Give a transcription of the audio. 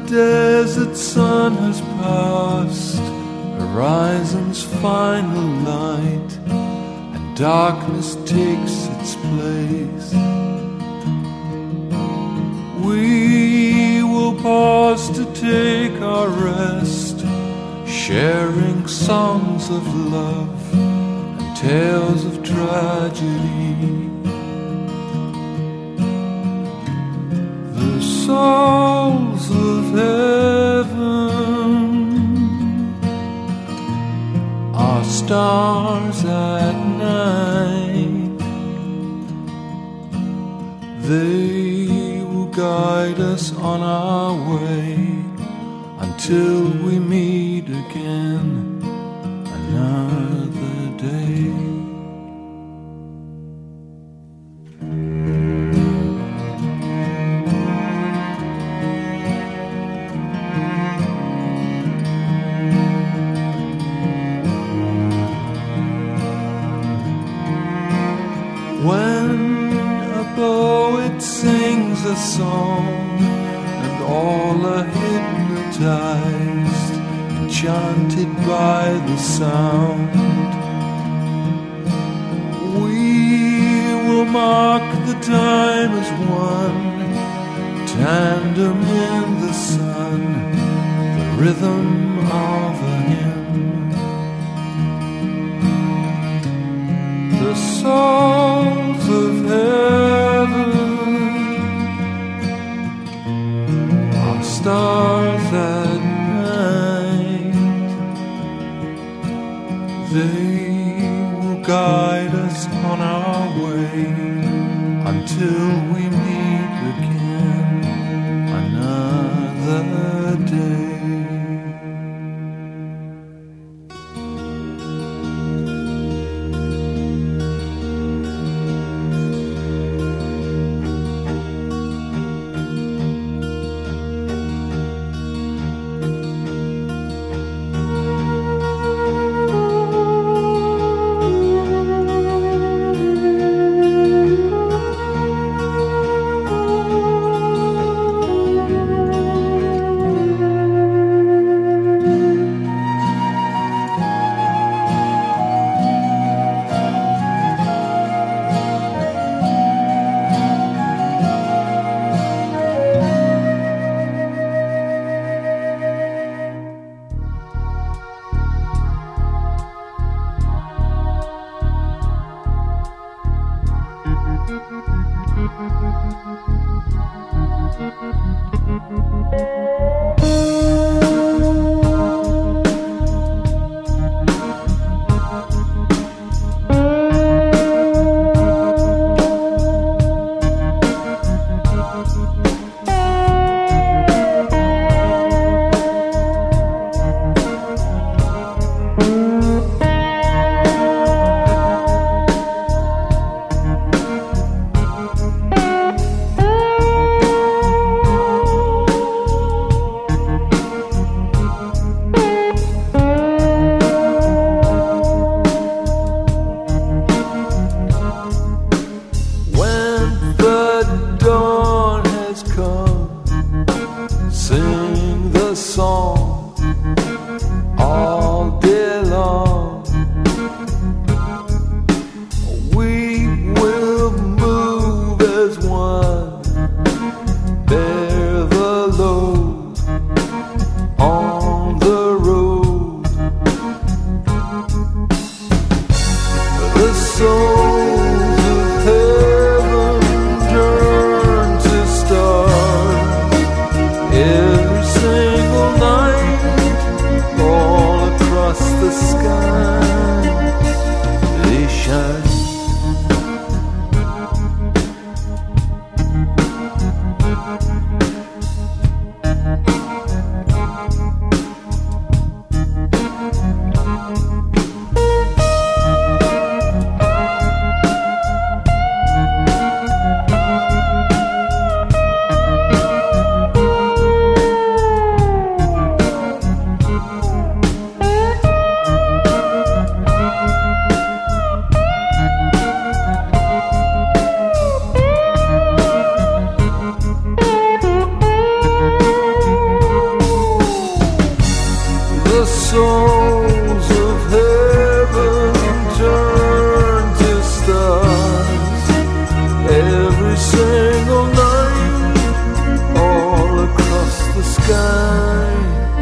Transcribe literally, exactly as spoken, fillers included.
desert sun has passed horizon's final light, and darkness takes its place. We will pause to take our rest, sharing songs of love and tales of tragedy. The souls of heaven are stars at night. They will guide us on our way until we meet again another day. When a poet sings a song and all are hypnotized, enchanted by the sound, we will mark the time as one, tandem in the sun, the rhythm of a hymn. The souls of heaven are stars at night. They will guide us on our way until we meet again another day. Every single night the sky.